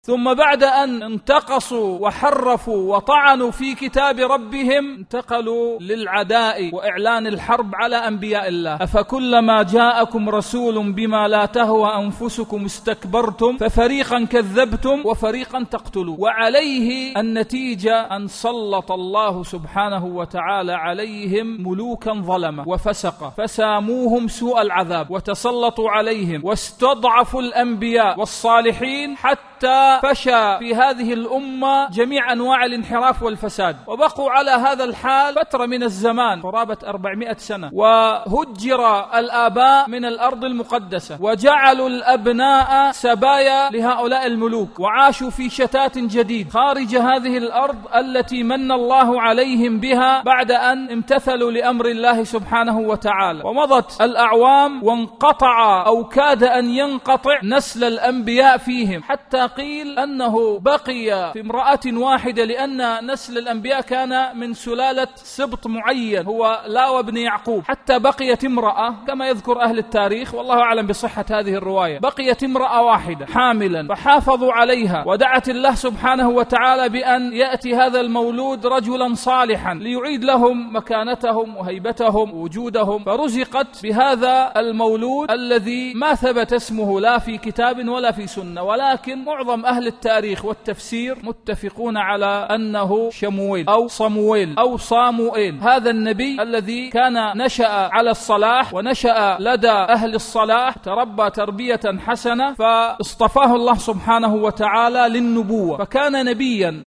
ثم بعد أن انتقصوا وحرفوا وطعنوا في كتاب ربهم انتقلوا للعداء وإعلان الحرب على أنبياء الله. أفكلما جاءكم رسول بما لا تهوى أنفسكم استكبرتم ففريقا كذبتم وفريقا تقتلون. وعليه النتيجة أن سلط الله سبحانه وتعالى عليهم ملوكا ظلمة وفسقة فساموهم سوء العذاب وتسلطوا عليهم واستضعفوا الأنبياء والصالحين حتى فشى في هذه الأمة جميع أنواع الانحراف والفساد، وبقوا على هذا الحال فترة من الزمان قرابة 400 سنة، وهجر الآباء من الأرض المقدسة وجعلوا الأبناء سبايا لهؤلاء الملوك، وعاشوا في شتات جديد خارج هذه الأرض التي من الله عليهم بها بعد أن امتثلوا لأمر الله سبحانه وتعالى. ومضت الأعوام وانقطع أو كاد أن ينقطع نسل الأنبياء فيهم، حتى قيل أنه بقي في امرأة واحدة، لأن نسل الأنبياء كان من سلالة سبط معين هو لاوى بن يعقوب، حتى بقيت امرأة كما يذكر أهل التاريخ والله أعلم بصحة هذه الرواية، بقيت امرأة واحدة حاملا فحافظوا عليها، ودعت الله سبحانه وتعالى بأن يأتي هذا المولود رجلا صالحا ليعيد لهم مكانتهم وهيبتهم ووجودهم، فرزقت بهذا المولود الذي ما ثبت اسمه لا في كتاب ولا في سنة، ولكن معظم أهل التاريخ والتفسير متفقون على أنه شمويل أو صمويل أو صاموئيل، هذا النبي الذي كان نشأ على الصلاح ونشأ لدى أهل الصلاح، تربى تربية حسنة، فاصطفاه الله سبحانه وتعالى للنبوة، فكان نبيا